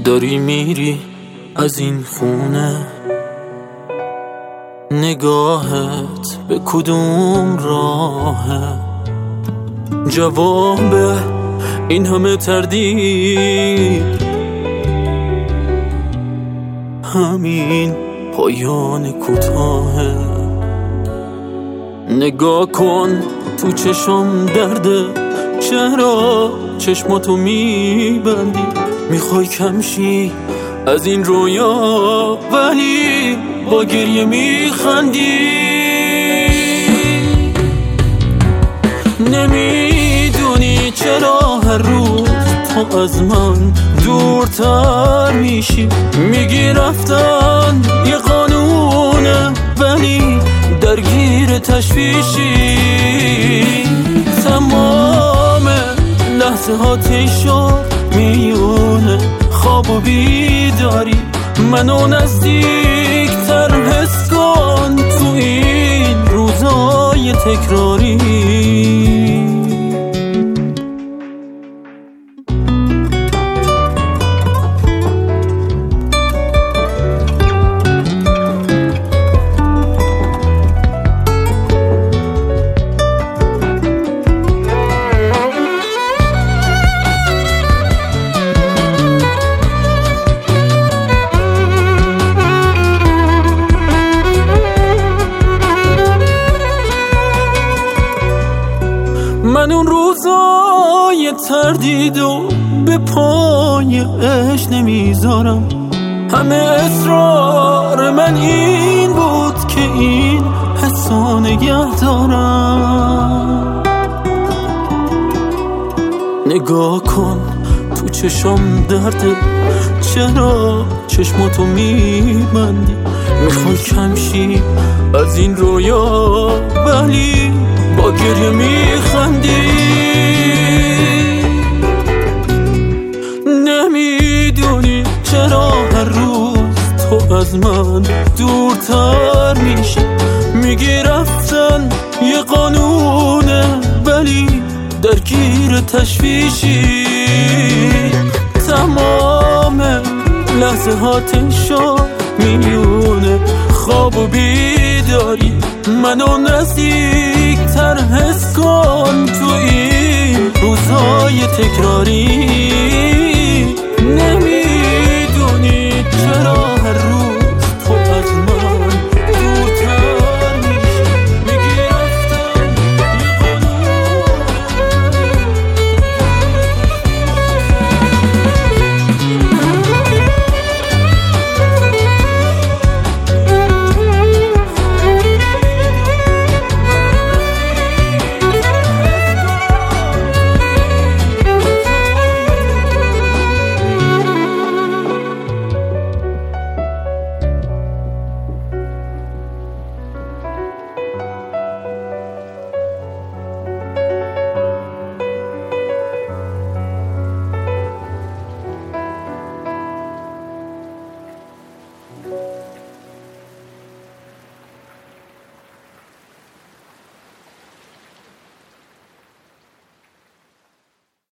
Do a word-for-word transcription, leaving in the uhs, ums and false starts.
داری میری از این خونه، نگاهت به کدوم راهه؟ جواب این همه تردید همین پایان کوتاهه. نگاه کن تو چشم درده، چرا چشماتو میبندی؟ میخوای کمشی از این رویا ولی با گریه میخندی. نمیدونی چرا هر روز تو از من دورتر میشی. میگی رفتن یه قانونه ولی درگیر تشویشی. تمام لحظه ها تی شد میونه خواب و بیداری. منو نزدیک تر حس کن تو این روزای تکراری. من اون روزای تردیدو به پای عشق نمیذارم. همه اصرار من این بود که این حسو نگه دارم. نگاه کن تو چشم درده، چرا چشماتو میبندی؟ میخوای کمشی از این رویا ولی با گریه میخندی. نمیدونی چرا هر روز تو از من دورتر میشی. میگی رفتن یه قانونه ولی درگیر تشویشی. تمام لحظه ها تنشا میونه خواب و بیداری. منو نزدیک تر حس کن تو این روزای تکراری.